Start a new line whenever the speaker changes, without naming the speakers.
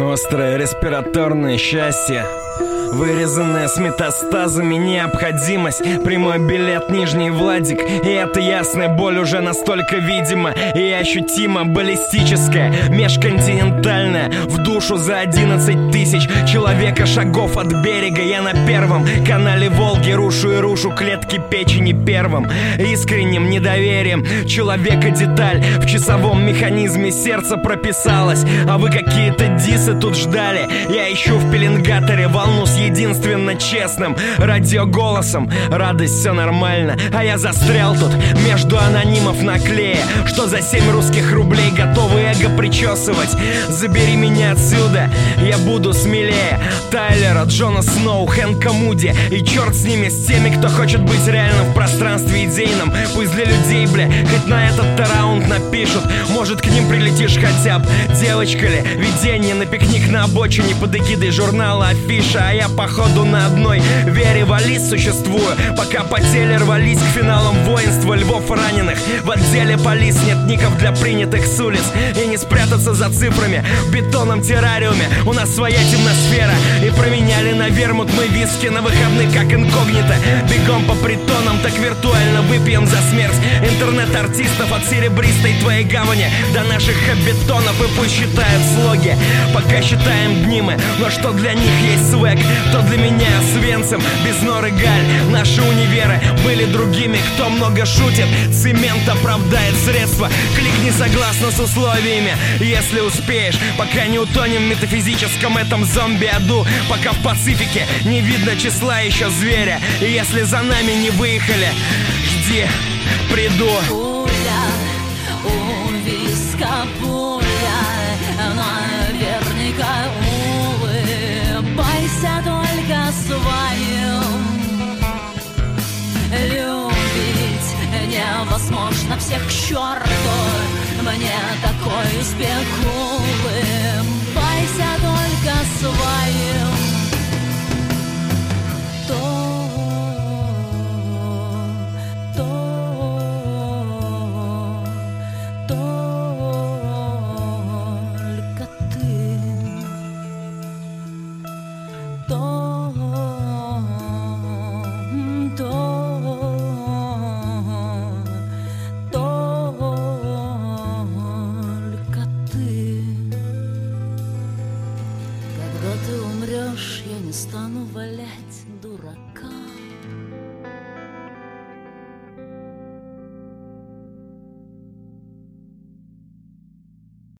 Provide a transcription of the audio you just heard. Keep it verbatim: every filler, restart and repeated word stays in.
Острое респираторное счастье, вырезанная с метастазами необходимость. Прямой билет, Нижний Владик. И эта ясная боль уже настолько видима и ощутима. Баллистическая, межконтинентальная, в душу за одиннадцать тысяч человека шагов от берега. Я на первом канале Волги рушу и рушу клетки печени первым искренним недоверием человека деталь в часовом механизме сердца прописалась. А вы какие-то дисы тут ждали. Я ищу в пеленгаторе волну с единственно честным радиоголосом. Радость, все нормально, а я застрял тут между анонимов на клее, что за семь русских рублей готовы эго причесывать. Забери меня отсюда, я буду смелее Тайлера, Джона Сноу, Хэнка Муди. И черт с ними, с теми, кто хочет быть реальным в пространстве идейном. Пусть для людей, бля, хоть на этот раунд напишут. Может, к ним прилетишь хотя бы. Девочка ли, видение на пикник на обочине под эгидой журнала Афиша. А я походу на одной вере валис существую, пока по теле рвались к финалам воинства львов раненых. В отделе полис нет ников для принятых с улиц. И не спрятаться за цифрами в бетонном террариуме. У нас своя темносфера. И променяли на вермут мы виски на выходных как инкогнито. Бегом по притонам, так виртуально выпьем за смерть интернет-артистов от серебристой твоей гавани до наших хабитонов. И пусть считают слоги, пока считаем дни мы. Но что для них есть свек, то для меня Свенцем, без норы Галь. Наши универы были другими. Кто много шутит, цемент оправдает средства. Кликни согласно с условиями, если успеешь, пока не утонем в метафизическом этом зомби-аду. Пока в Пацифике не видно числа еще зверя. И если за нами не выехали, жди, приду.
Пуля у виска, пуля, наверняка улыбайся только своим. Любить невозможно, всех к черту, мне такой успех. Улыбайся только своим. Когда ты умрешь, я не стану валять